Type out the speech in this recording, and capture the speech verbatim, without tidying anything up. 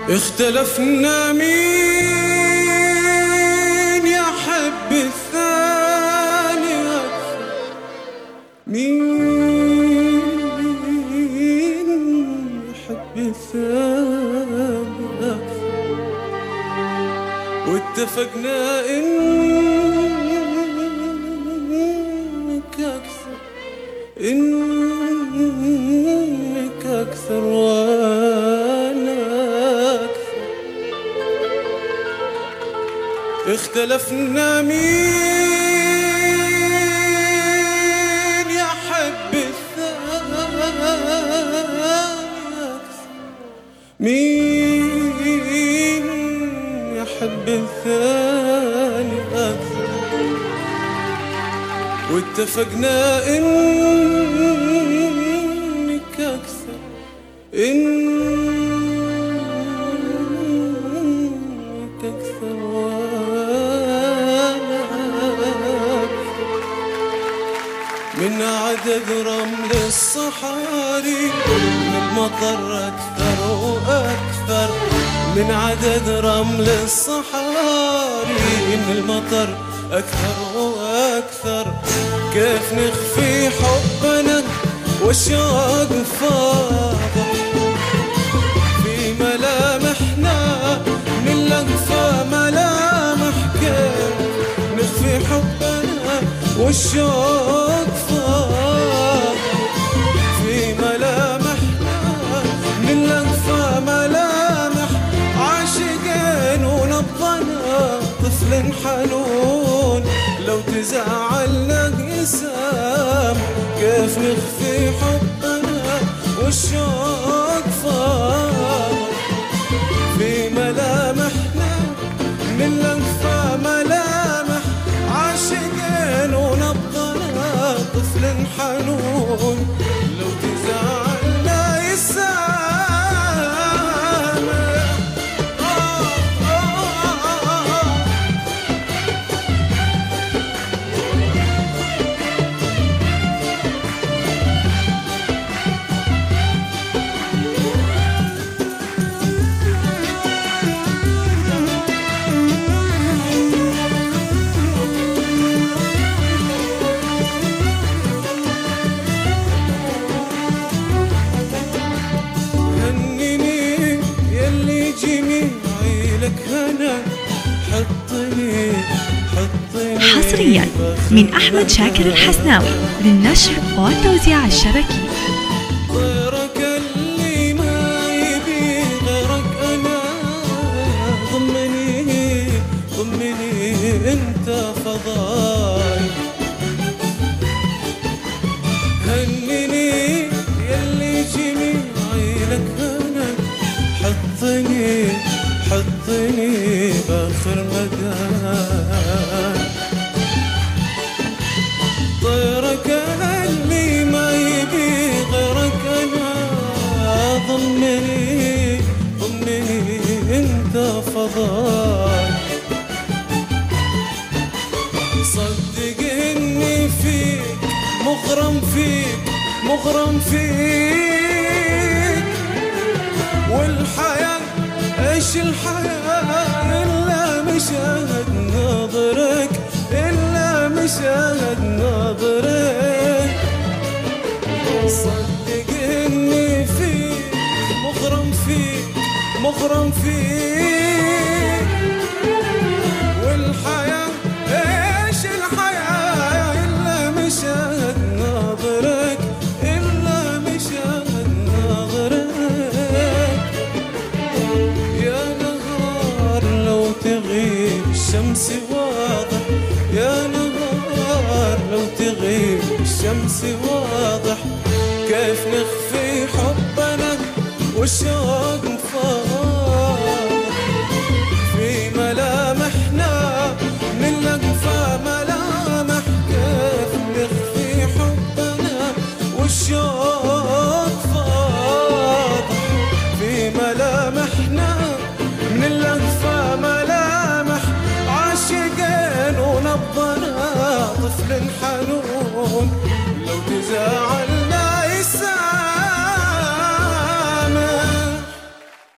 اختلفنا مين يحب الثاني أكثر، مين يحب الثاني أكثر، واتفقنا إنك أكثر، إنك أكثر اختلفنا مين يحب الثاني أكثر، مين يحب الثاني أكثر، واتفقنا إنك أكثر، إنك أكثر من عدد رمل الصحاري، من المطر أكثر وأكثر، من عدد رمل الصحاري، من المطر أكثر وأكثر. كيف نخفي حبنا والشوق فاضح في ملامحنا من لهفة ملامح، كيف نخفي حبنا والشوق في ملامحنا من لهفة ملامح، عاشقين ونبضنا طفل حنون، لو تزعلنا قسام. كيف نخفي حبنا والشوق في ملامحنا من لهفة ملامح، عاشقين ونبضنا طفل حنون، لو تزعلنا يسامح. آه آه آه حصريا من أحمد شاكر الحسناوي للنشر والتوزيع الشبكي. غيرك اللي ما يبي غيرك أنا، ضمني ضمني أنت فضاي، هنني يلي جميعي لك أنا، حطني حطني بآخر مدى. طيرك اللي ما يبي غيرك أنا، ضمني ضمني أنت فضاي، صدق إني فيك مغرم فيك مغرم فيك، والحياة ايش الحياة إلا مشاهد نظرك، إلا مشاهد نظرك. صدق إني فيك مغرم فيك مغرم فيك، والحياة ايش الحياة إلا مشاهد نظرك، إلا مشاهد نظرك. يا نهار لو تغيب الشمس واضح، يا نهار لو تغيب الشمس واضح. كيف نخفي حبنا والشوق